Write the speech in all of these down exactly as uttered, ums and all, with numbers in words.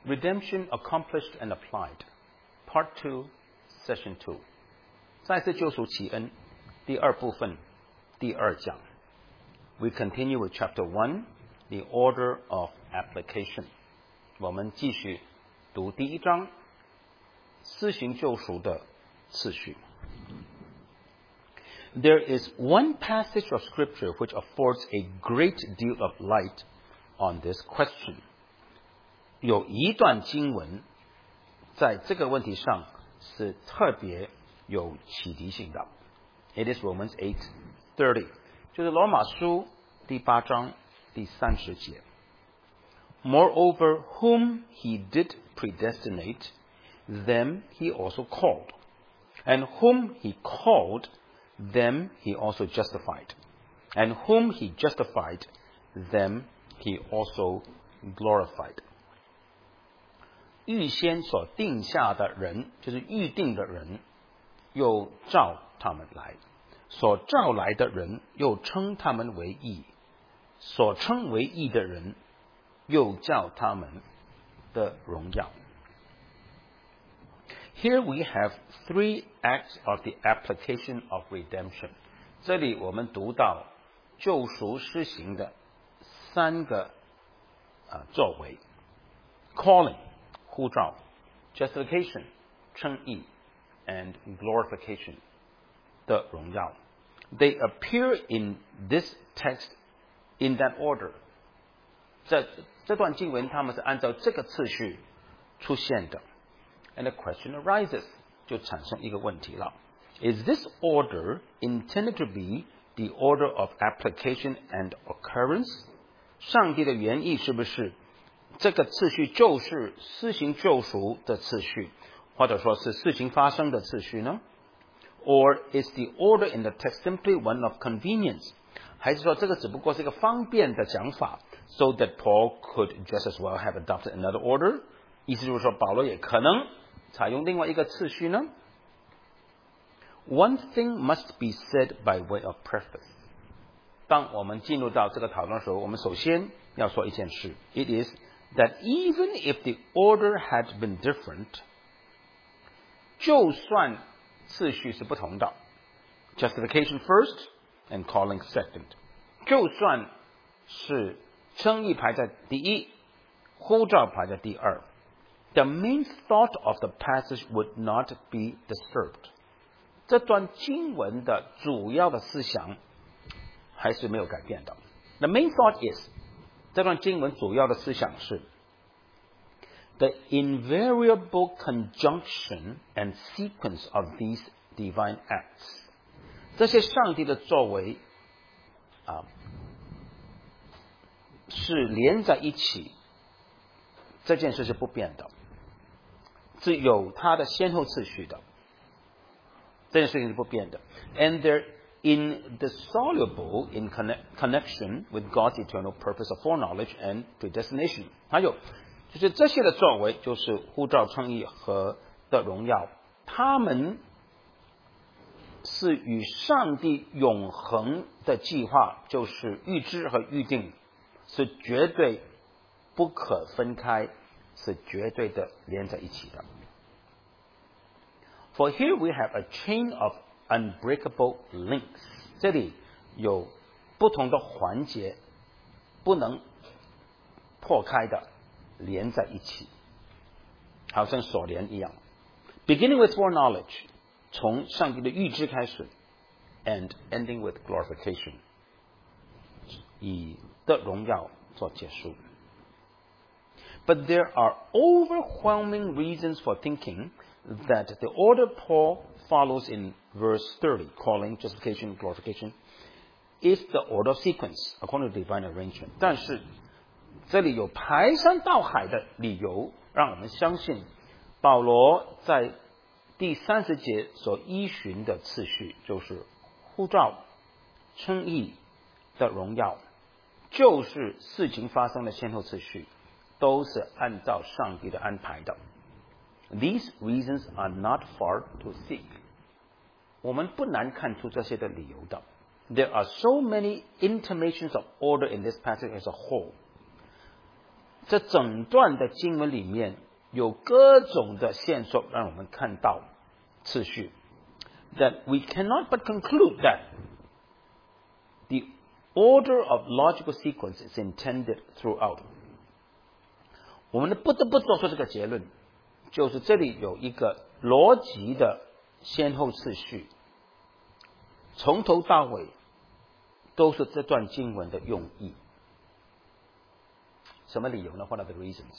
Redemption Accomplished and Applied, Part two, Session two. 再次救赎奇恩，第二部分，第二讲。We continue with Chapter one, the order of application. 我们继续读第一章，施行救赎的次序。There is one passage of Scripture which affords a great deal of light on this question. 有一段经文在这个问题上是特别有启迪性的。It is Romans eight thirty， 就是罗马书第八章第三十节。Moreover, whom he did predestinate, them he also called. And whom he called, them he also justified. And whom he justified, them he also glorified. 预先所定下的人，就是预定的人，又召他们来；所召来的人，又称他们为义；所称为义的人，又叫他们的荣耀。Here we have three acts of the application of redemption. 这里我们读到救赎施行的三个、呃、作为 ：calling 呼召 ，justification 称义 ，and glorification 的荣耀。They appear in this text in that order. 在这段经文，他们是按照这个次序出现的。And the question arises， 就产生一个问题了 ：Is this order intended to be the order of application and occurrence？ 上帝的原意是不是这个次序就是施行救赎的次序，或者说是事情发生的次序呢 ？Or is the order in the text simply one of convenience？ 还是说这个只不过是一个方便的讲法 ，so that Paul could just as well have adopted another order？ 意思就是说，保罗也可能采用另外一个次序呢 ？One thing must be said by way of preface。当我们进入到这个讨论的时候，我们首先要说一件事 ：It is that even if the order had been different， 就算次序是不同的 ，justification first and calling second， 就算是称义排在第一，呼召排在第二。The main thought of the passage would not be disturbed. 这段经文的主要的思想还是没有改变的。The main thought is 这段经文主要的思想是 the invariable conjunction and sequence of these divine acts. 这些上帝的作为啊是连在一起，这件事是不变的。是有它的先后次序的，这件事情是不变的。And they're indissoluble in connect, connection with God's eternal purpose of foreknowledge and predestination. 还有就是这些的作为，就是呼召称义和的荣耀，他们是与上帝永恒的计划，就是预知和预定，是绝对不可分开，是绝对的连在一起的。For here we have a chain of unbreakable links. 这里有不同的环节，不能破开的，连在一起，好像锁链一样。Beginning with foreknowledge， 从上帝的预知开始 ，and ending with glorification， 以的荣耀做结束。But there are overwhelming reasons for thinking that the order Paul follows in verse thirty, calling, justification, glorification, is the order of sequence according to divine arrangement. 但是这里有排山倒海的理由，让我们相信保罗在第三十节所依循的次序，就是呼召、称义的荣耀，就是事情发生的先后次序。都是按照上帝的安排的。These reasons are not far to seek. 我们不难看出这些的理由的。There are so many intimations of order in this passage as a whole. 这整段的经文里面有各种的线索，让我们看到次序。That we cannot but conclude that the order of logical sequence is intended throughout. 我们不得不做出这个结论，就是这里有一个逻辑的先后次序，从头到尾都是这段经文的用意。什么理由呢？ What are the reasons?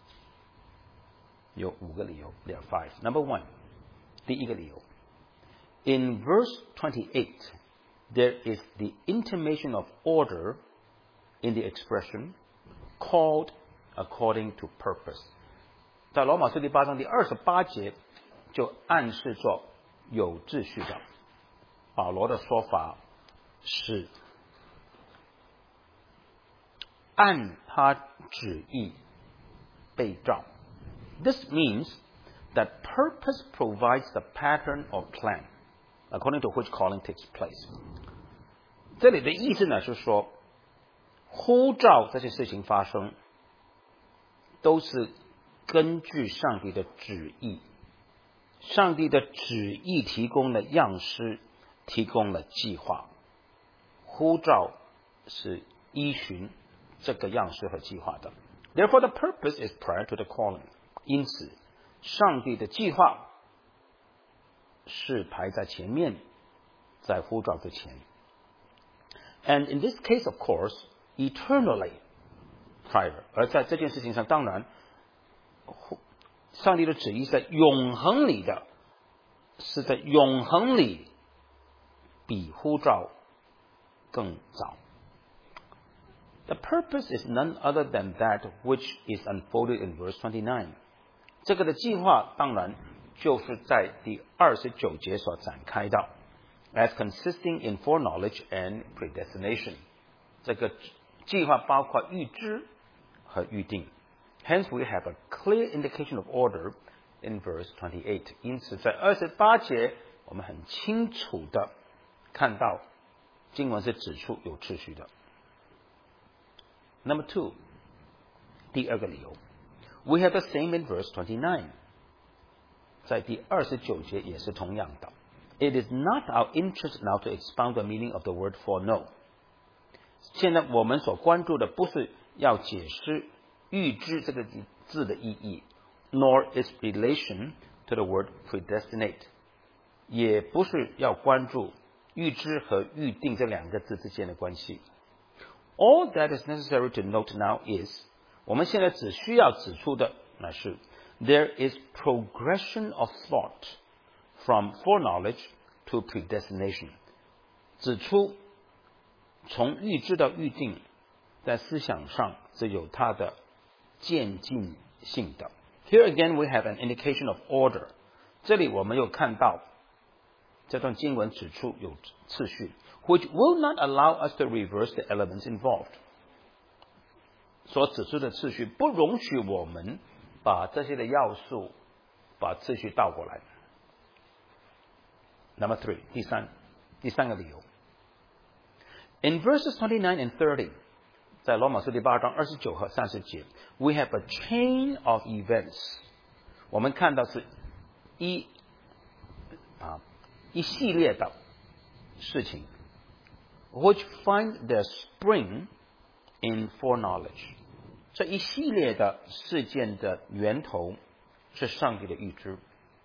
有五个理由。There are five. Number one, 第一个理由。In verse twenty-eight, there is the intimation of order in the expression called according to purpose. 在罗马书第八章第二十八节就暗示着有秩序的。保罗的说法是按他旨意被造。This means that purpose provides the pattern or plan according to which calling takes place. 这里的意思呢是说，呼召这些事情发生，都是根据上帝的旨意。上帝的旨意提供了样式，提供了计划。呼召是依循这个样式和计划的。Therefore, the purpose is prior to the calling. 因此，上帝的计划是排在前面，在呼召之前。And in this case, of course, eternally prior. 而在这件事情上，当然，上帝的旨意是在永恒里的，是在永恒里比呼召更早。The purpose is none other than that which is unfolded in verse twenty-nine. 这个的计划当然就是在第二十九节所展开的 ，as consisting in foreknowledge and predestination. 这个计划包括预知和预定。Hence, we have a clear indication of order in verse twenty-eight. 因此，在二十八节，我们很清楚的看到经文是指出有秩序的。Number two, 第二个理由 ，we have the same in verse twenty-nine. 在第二十九节也是同样的。It is not our interest now to expound the meaning of the word foreknow. 现在我们所关注的不是要解释预知这个字的意义 ，nor its relation to the word predestinate. 也不是要关注预知和预定这两个字之间的关系。All that is necessary to note now is， 我们现在只需要指出的乃是 there is progression of thought from foreknowledge to predestination， 指出从预知到预定，在思想上是有它的渐进性的。Here again we have an indication of order， 这里我们又看到这段经文指出有次序 ，which will not allow us to reverse the elements involved。所指出的次序不容许我们把这些的要素把次序倒过来。Number three， 第三，第三个理由。In verses twenty-nine and thirty， 在罗马书第八章二十九和三十节 ，we have a chain of events。我们看到是一啊。一系列的事情 which find their spring in foreknowledge。 这一系列的事件的源头是上帝的预知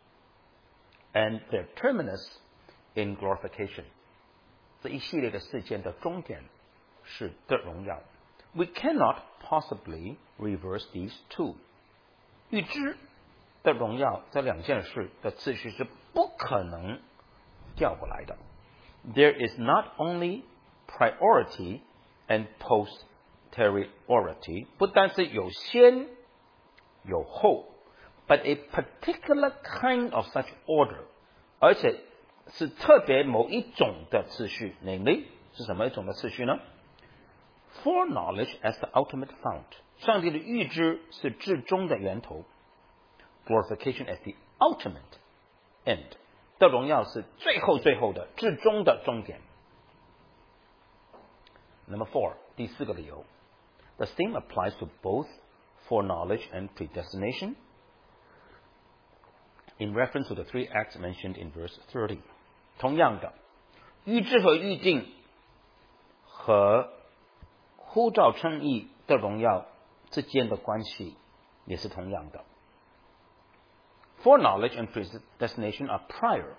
and their terminus in glorification。 这一系列的事件的终点是的荣耀。 We cannot possibly reverse these two。 预知的荣耀这两件事的次序是不可能调过来的。 There is not only priority and posteriority， 不单是有先有后 but a particular kind of such order， 而且是特别某一种的次序 namely 是什么一种的次序呢？ Foreknowledge as the ultimate fount， 上帝的预知是至终的源头， Glorification as the ultimate end，的荣耀是最后最后的至终的终点。Number four， 第四个理由 ，The same applies to both foreknowledge and predestination in reference to the three acts mentioned in verse thirty. 同样的，预知和预定和呼召称义的荣耀之间的关系也是同样的。Foreknowledge and predestination are prior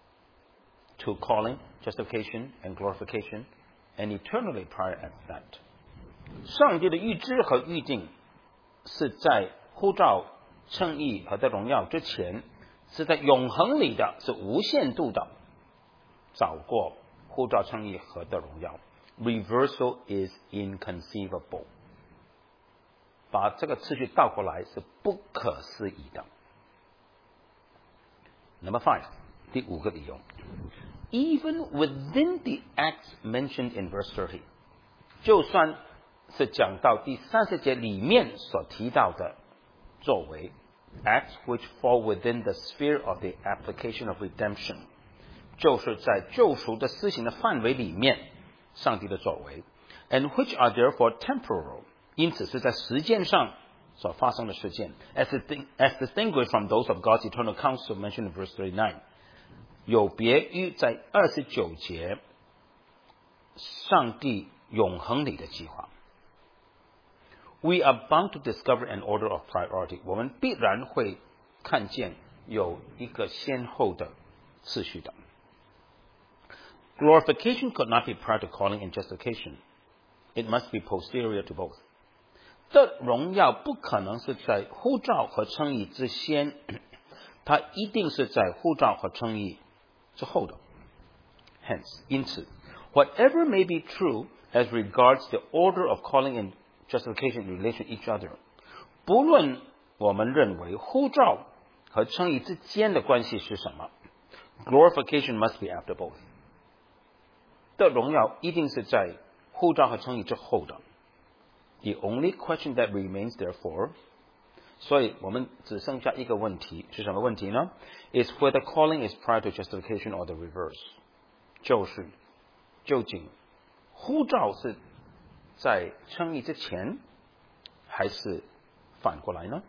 to calling, justification, and glorification, and eternally prior at that. 上帝的预知和预定是在呼召称义和的荣耀之前，是在永恒里的，是无限度的早过呼召称义和的荣耀。Reversal is inconceivable. 把这个次序倒过来是不可思议的。Number five, 第五个理由。Even within the acts mentioned in verse thirty, 就算是讲到第三十节里面所提到的作为 acts which fall within the sphere of the application of redemption, 就是在救赎的施行的范围里面上帝的作为 and which are therefore temporal, 因此是在时间上所发生的事件 as, as distinguished from those of God's eternal counsel mentioned in verse thirty-nine, 有别于在二十九节上帝永恒里的计划。We are bound to discover an order of priority. 我们必然会看见有一个先后的次序的。Glorification could not be prior to calling and justification. It must be posterior to both. 这荣耀不可能是在呼召和称义之先，它一定是在呼召和称义之后的。Hence, 因此 whatever may be true as regards the order of calling and justification in relation to each other, 不论我们认为呼召和称义之间的关系是什么， glorification must be after both. 的荣耀一定是在呼召和称义之后的。The only question that remains, therefore, 所以我们只剩下一个问题，是什么问题呢？ Is whether calling is prior to justification or the reverse. 就是究竟呼召是在称义之前，还是反过来呢？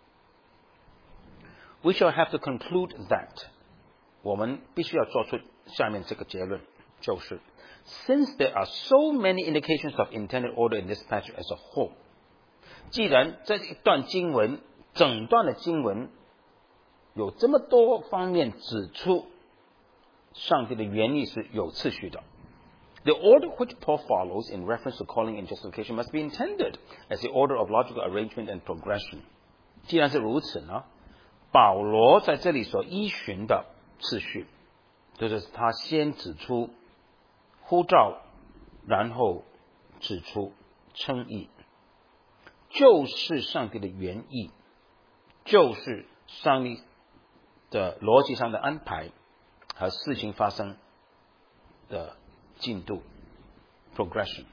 We shall have to conclude that. 我们必须要做出下面这个结论，就是 Since there are so many indications of intended order in this passage as a whole, 既然这一段经文，整段的经文有这么多方面指出上帝的原意是有次序的。The order which Paul follows in reference to calling and justification must be intended as the order of logical arrangement and progression. 既然是如此呢，保罗在这里所依循的次序，就是他先指出呼召，然后指出称义，就是上帝的原意，就是上帝的逻辑上的安排和事情发生的进度 progression.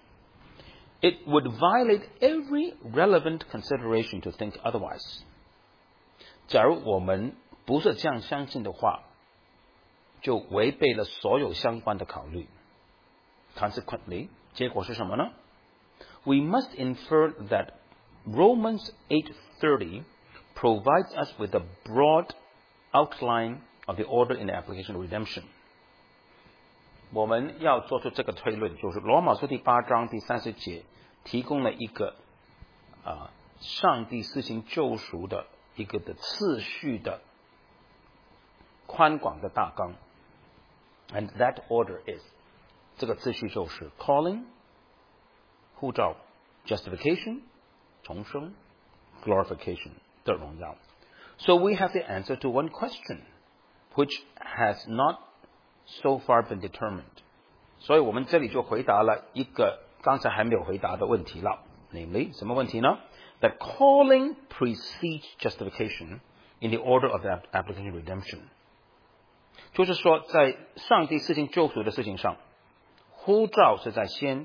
It would violate every relevant consideration to think otherwise. 假如我们不是这样相信的话，就违背了所有相关的考虑。Consequently, 结果是什么呢？ We must infer that Romans eight thirty provides us with a broad outline of the order in the application of redemption. 我们要做出这个推论，就是罗马书第八章第三十节提供了一个啊，上帝施行救赎的一个的次序的宽广的大纲。And that order is 这个次序就是 calling 呼召 justification 重生 glorification 的荣耀。So we have the answer to one question which has not so far been determined. 所以我们这里就回答了一个刚才还没有回答的问题了， namely 什么问题呢？ That calling precedes justification in the order of the application of redemption. 就是说在上帝施行救赎的事情上，呼召是在先，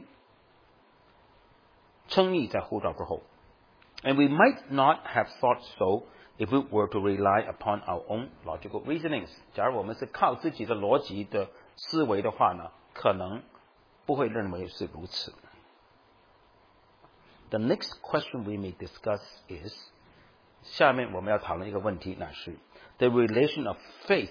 称义在呼召之后。And we might not have thought so if we were to rely upon our own logical reasonings. 假如我们是靠自己的逻辑的思维的话呢，可能不会认为是如此。 The next question we may discuss is 下面我们要讨论一个问题，那是 the relation of faith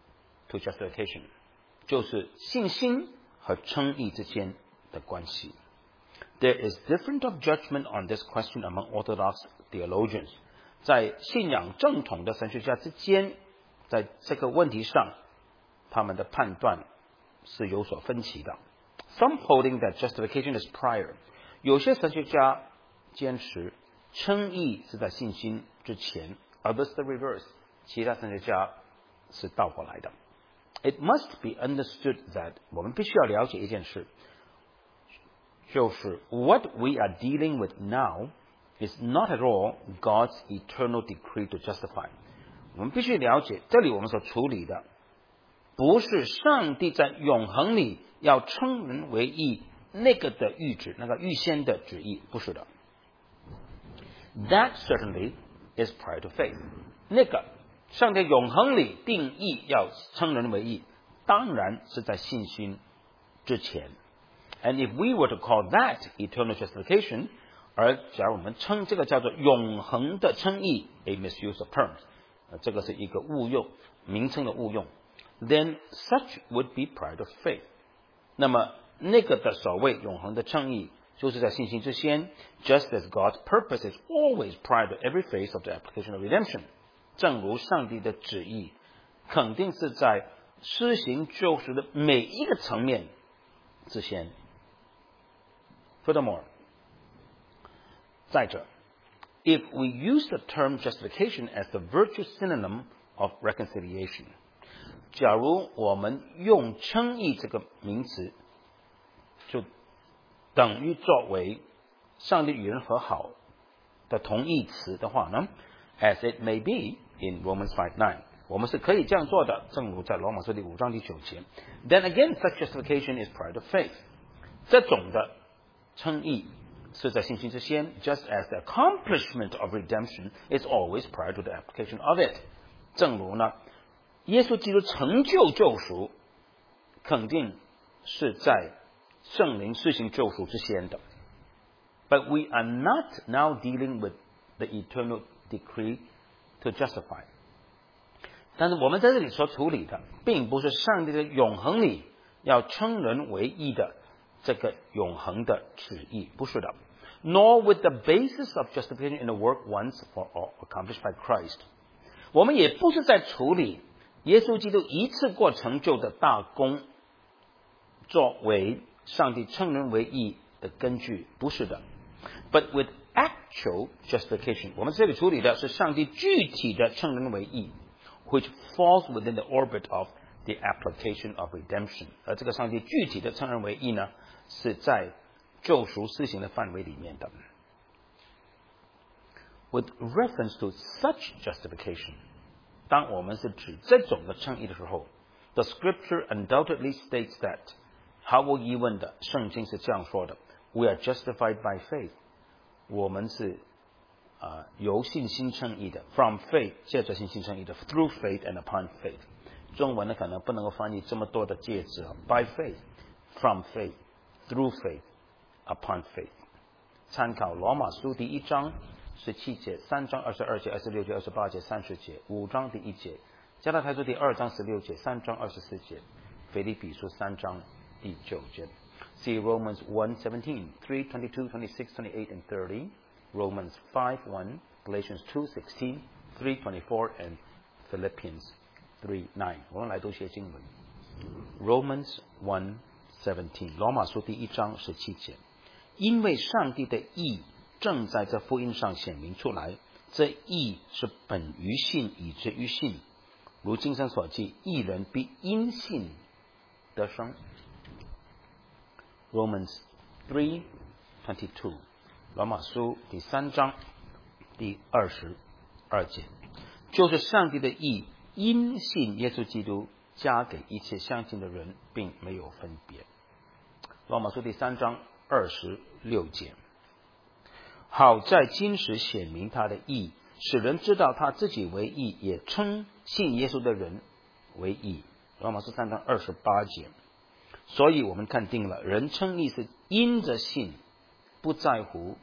to justification， 就是信心和称义之间的关系。There is different of judgment on this question among Orthodox theologians。在信仰正统的神学家之间，在这个问题上，他们的判断是有所分歧的。Some holding that justification is prior。有些神学家坚持称义是在信心之前 ，others the reverse。其他神学家是倒过来的。It must be understood that 我们必须要了解一件事，就是 what we are dealing with now is not at all God's eternal decree to justify。我们必须了解，这里我们所处理的不是上帝在永恒里要称人为义那个的预旨，那个预先的旨意，不是的。That certainly is prior to faith。那个上帝永恒里定义要称人为义，当然是在信心之前。And if we were to call that eternal justification， 而假如我们称这个叫做永恒的称义 ，a misuse of terms， 呃，这个是一个误用名称的误用 ，then such would be prior to faith。那么那个的所谓永恒的称义，就是在信心之先 ，just as God's purpose is always prior to every phase of the application of redemption。正如上帝的旨意，肯定是在施行救赎的每一个层面之先。Furthermore， 再者 ，if we use the term justification as the virtue synonym of reconciliation， 假如我们用称义这个名词，就等于作为上帝与人和好的同义词的话呢 ，as it may be in Romans five nine， 我们是可以这样做的，正如在罗马书第五章第九节。Then again, such justification is prior to faith。这种的称义是在信心之先 ，just as the accomplishment of redemption is always prior to the application of it。正如呢，耶稣基督成就救赎，肯定是在圣灵施行救赎之先的。But we are not now dealing with the eternal decree to justify。但是我们在这里所处理的，并不是上帝的永恒里要称人为义的这个永恒的旨意，不是的。Nor with the basis of justification in the work once for all accomplished by Christ。我们也不是在处理耶稣基督一次过成就的大功，作为上帝称人为义的根据，不是的。But with actual justification， 我们这里处理的是上帝具体的称人为义 ，which falls within the orbit of the application of redemption。而这个上帝具体的称人为义呢，是在救赎施行的范围里面的。With reference to such justification， 当我们是指这种的称义的时候 ，the scripture undoubtedly states that， 毫无疑问的，圣经是这样说的 ：We are justified by faith。我们是啊、呃、由信心称义的 ，from faith 借着信心称义的 ，through faith and upon faith。中文呢可能不能够翻译这么多的介词 ，by faith，from faith，through faith，upon faith。参考罗马书第一章十七节、三章二十二节、二十六节、二十八节、三十节、五章第一节、加拉太书第二章十六节、三章二十四节、腓立比书三章第九节。See Romans one seventeen, three twenty-two, twenty-six, twenty-eight, and thirty. Romans five one, Galatians two sixteen, three twenty-four, and Philippians three nine. 我们来读些经文。Romans one seventeen， 罗马书第一章十七节。因为上帝的义正在这福音上显明出来，这义是本于信，以至于信。如经上所记，义人必因信得生。Romans three twenty-two， 罗马书第三章第二十二节，就是上帝的义因信耶稣基督加给一切相信的人，并没有分别。罗马书第三章二十六节，好在今时显明他的义，使人知道他自己为义，也称信耶稣的人为义。罗马书三章二十八节。所以我们看定了，人称义是因着信，不在乎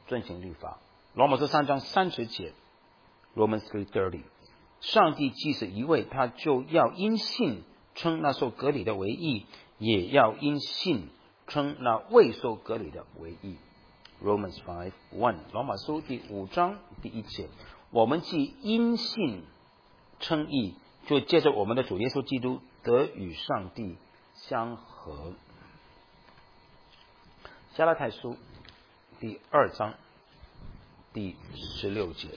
遵行律法。罗马书三章三十节 Romans three thirty， 上帝既是一位，他就要因信称那受割礼的为义，也要因信称那未受割礼的为义。Romans five one， 罗马书第五章第一节，我们既因信称义，就借着我们的主耶稣基督得与上帝相合。加拉太书第二章第十六节，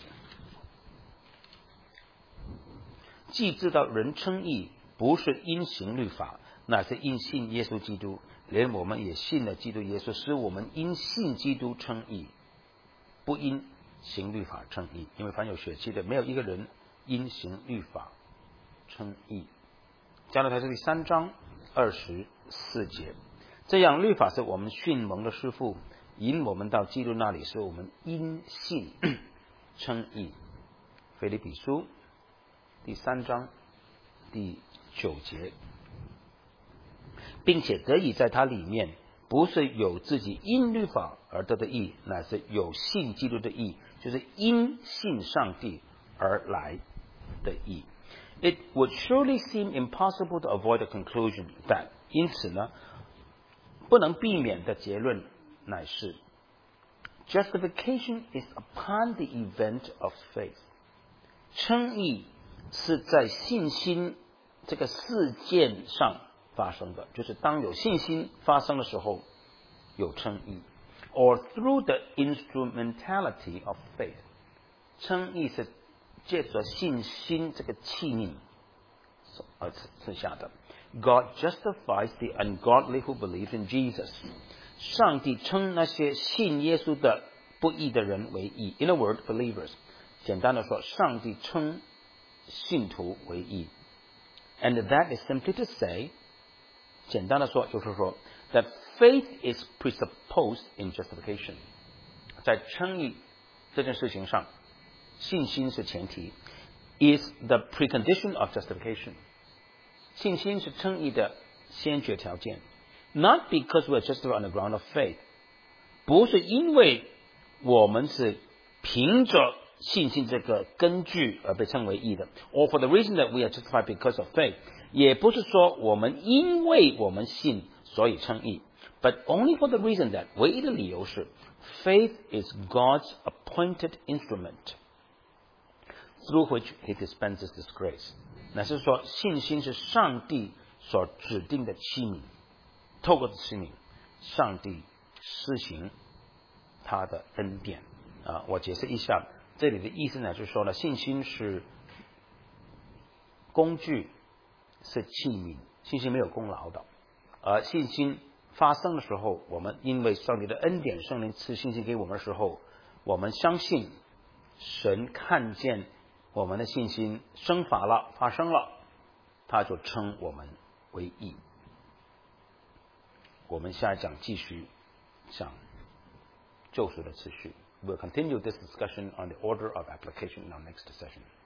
既知道人称义不是因行律法，乃是因信耶稣基督，连我们也信了基督耶稣，使我们因信基督称义，不因行律法称义。因为凡有血气的，没有一个人因行律法称义。加拉太书第三章二十四节，这样律法是我们训蒙的师傅，引我们到基督那里，使我们因信称义。腓立比书第三章第九节，并且得以在他里面，不是有自己因律法而得的义，乃是有信基督的义，就是因信上帝而来的义。It would surely seem impossible to avoid the conclusion that， 因此呢，不能避免的结论乃是 Justification is upon the event of faith， 称义是在信心这个事件上发生的，就是当有信心发生的时候有称义。Or through the instrumentality of faith， 称义是借着信心这个器皿而赐下的。God justifies the ungodly who believe in Jesus， 上帝称那些信耶稣的不义的人为义。 In a word, believers， 简单的说，上帝称信徒为义。And that is simply to say， 简单的说就是说 that faith is presupposed in justification， 在称义这件事情上，信心是前提 is the precondition of justification， 信心是称义的先决条件。 Not because we are justified on the ground of faith， 不是因为我们是凭着信心这个根据而被称为义的， or for the reason that we are justified because of faith， 也不是说我们因为我们信所以称义， but only for the reason that 唯一的理由是 faith is God's appointed instrument through which he dispenses this grace， 乃是说信心是上帝所指定的器皿，透过器皿上帝施行他的恩典啊。我解释一下这里的意思呢，就是说呢，信心是工具，是器皿，信心没有功劳的。而信心发生的时候，我们因为上帝的恩典，圣灵赐信心给我们的时候，我们相信神看见我们的信心生发了，发生了，他就称我们为义。我们下一讲继续讲救赎的次序。We'll continue this discussion on the order of application in our next session.